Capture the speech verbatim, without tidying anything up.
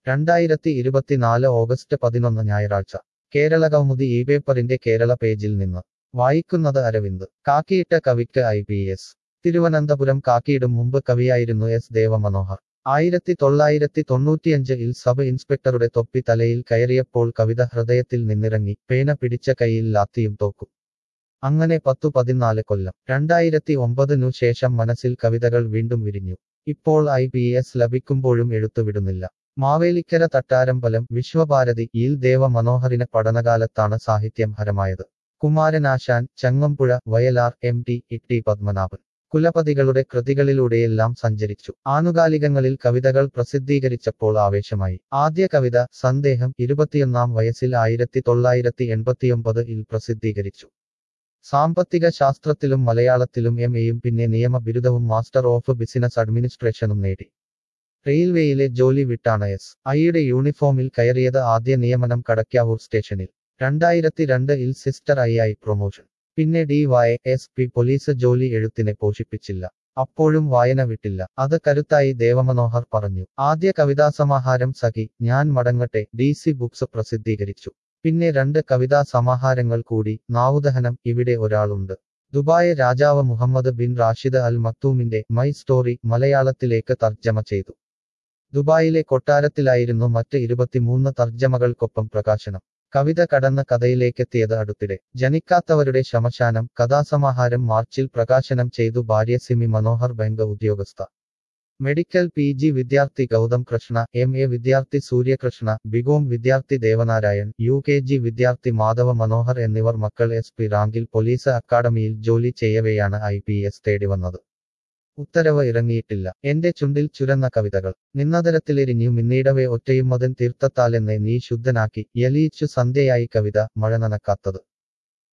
രണ്ടായിരത്തി ഇരുപത്തിനാല് ഓഗസ്റ്റ് പതിനൊന്ന് ഞായറാഴ്ച കേരളകൗമുദി ഈ പേപ്പറിന്റെ കേരള പേജിൽ നിന്ന് വായിക്കുന്നത് അരവിന്ദ്. കാക്കിയിട്ട കവിക്ക് ഐ പി എസ് തിരുവനന്തപുരം. കാക്കിയിടും മുമ്പ് കവിയായിരുന്നു എസ് ദേവമനോഹർ. ആയിരത്തി തൊള്ളായിരത്തി തൊണ്ണൂറ്റിയഞ്ച് ഇൽ സബ് ഇൻസ്പെക്ടറുടെ തൊപ്പി തലയിൽ കയറിയപ്പോൾ കവിത ഹൃദയത്തിൽ നിന്നിറങ്ങി. പേന പിടിച്ച കൈയിൽ ലാത്തിയും തോക്കും. അങ്ങനെ പത്തു പതിനാല് കൊല്ലം. രണ്ടായിരത്തി ഒമ്പതിനു ശേഷം മനസ്സിൽ കവിതകൾ വീണ്ടും വിരിഞ്ഞു. ഇപ്പോൾ ഐ പി എസ് ലഭിക്കുമ്പോഴും എഴുത്തുവിടുന്നില്ല. മാവേലിക്കര തട്ടാരമ്പലം വിശ്വഭാരതി യിൽ ദേവമനോഹറിന് പഠനകാലത്താണ് സാഹിത്യം ഹരമായത്. Kumaranasan, Changampuzha, Vayalar, M T, E Padmanabhan കുലപതികളുടെ കൃതികളിലൂടെയെല്ലാം സഞ്ചരിച്ചു. ആനുകാലികങ്ങളിൽ കവിതകൾ പ്രസിദ്ധീകരിച്ചപ്പോൾ ആവേശമായി. ആദ്യ കവിത സന്ദേഹം ഇരുപത്തിയൊന്നാം വയസ്സിൽ ആയിരത്തി തൊള്ളായിരത്തി എൺപത്തിയൊമ്പത് ഇൽ പ്രസിദ്ധീകരിച്ചു. സാമ്പത്തിക ശാസ്ത്രത്തിലും മലയാളത്തിലും എം എയും പിന്നെ നിയമ ബിരുദവും മാസ്റ്റർ ഓഫ് ബിസിനസ് അഡ്മിനിസ്ട്രേഷനും നേടി. റെയിൽവേയിലെ ജോലി വിട്ടാണ് എസ് ഐയുടെ യൂണിഫോമിൽ കയറിയത്. ആദ്യ നിയമനം കടക്കാവൂർ സ്റ്റേഷനിൽ. രണ്ടായിരത്തി രണ്ട് ഇൽ സിസ്റ്റർ ഐ ആയി പ്രൊമോഷൻ. പിന്നെ D Y S P police ജോലി എഴുത്തിനെ പോഷിപ്പിച്ചില്ല. അപ്പോഴും വായന വിട്ടില്ല. അത് കരുത്തായി ദേവമനോഹർ പറഞ്ഞു. ആദ്യ കവിതാസമാഹാരം സഖി ഞാൻ മടങ്ങട്ടെ ഡി സി ബുക്സ് പ്രസിദ്ധീകരിച്ചു. പിന്നെ രണ്ട് കവിതാ സമാഹാരങ്ങൾ കൂടി. നാവുദഹനം, ഇവിടെ ഒരാളുണ്ട്. ദുബായ് രാജാവ് മുഹമ്മദ് ബിൻ റാഷിദ് അൽ മക്തൂമിന്റെ മൈ സ്റ്റോറി മലയാളത്തിലേക്ക് തർജ്ജമ ചെയ്തു. ദുബായിലെ കൊട്ടാരത്തിലായിരുന്നു മറ്റ് ഇരുപത്തിമൂന്ന് തർജ്ജമകൾക്കൊപ്പം പ്രകാശനം. കവിത കടന്ന് കഥയിലേക്കെത്തിയത് അടുത്തിടെ. ജനിക്കാത്തവരുടെ ശ്മശാനം കഥാസമാഹാരം മാർച്ചിൽ പ്രകാശനം ചെയ്തു. ഭാര്യ സിമി മനോഹർ ബാങ്ക് ഉദ്യോഗസ്ഥ. മെഡിക്കൽ പി ജി വിദ്യാർത്ഥി ഗൗതം കൃഷ്ണ, എം എ വിദ്യാർത്ഥി സൂര്യകൃഷ്ണ, ബികോം വിദ്യാർത്ഥി ദേവനാരായൺ, യു കെ ജി വിദ്യാർത്ഥി മാധവ മനോഹർ എന്നിവർ മക്കൾ എസ് പി റാങ്കിൽ പോലീസ് അക്കാഡമിയിൽ ജോലി ചെയ്യവെയാണ് ഐ പി എസ് തേടിവന്നത്. ഉത്തരവ് ഇറങ്ങിയിട്ടില്ല. എന്റെ ചുണ്ടിൽ ചുരന്ന കവിതകൾ നിന്നതരത്തിലെരിഞ്ഞു മിന്നീടവേ ഒറ്റയുമതൻ തീർത്ഥത്താലെന്നെ നീ ശുദ്ധനാക്കി യലിയിച്ചു സന്ധ്യയായി കവിത മഴ നനക്കാത്തത്.